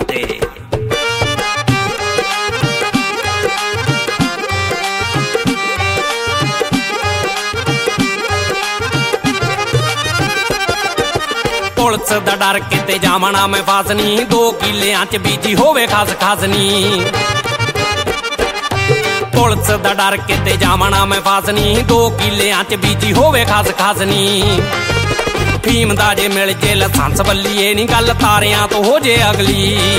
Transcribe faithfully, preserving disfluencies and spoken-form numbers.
ਕਿਤੇ। ਪੁਲਿਸ ਦਾ ਡਰ ਕਿਤੇ ਜਾਵਣਾ ਮੈਂ ਫਸ ਨੀ, ਦੋ ਕਿੱਲਿਆਂ ਚ ਬੀਜੀ ਹੋਵੇ ਖਸ ਖਸ ਨੀ। ਪੁਲਿਸ ਦਾ ਡਰ ਕਿਤੇ ਜਾਵਣਾ ਮੈਂ ਫਸ ਨੀ, ਦੋ ਕਿੱਲਿਆਂ ਚ ਬੀਜੀ ਹੋਵੇ ਖਸ ਖਸ ਨੀ। ਫੀਮ ਦਾ ਜੇ ਮਿਲ ਜੇ ਲਾਇਸੈਂਸ ਬੱਲੀਏ ਨੀ ਗੱਲ ਤਾਰਿਆਂ ਤੋਂ ਹੋ ਜੇ ਅਗਲੀ।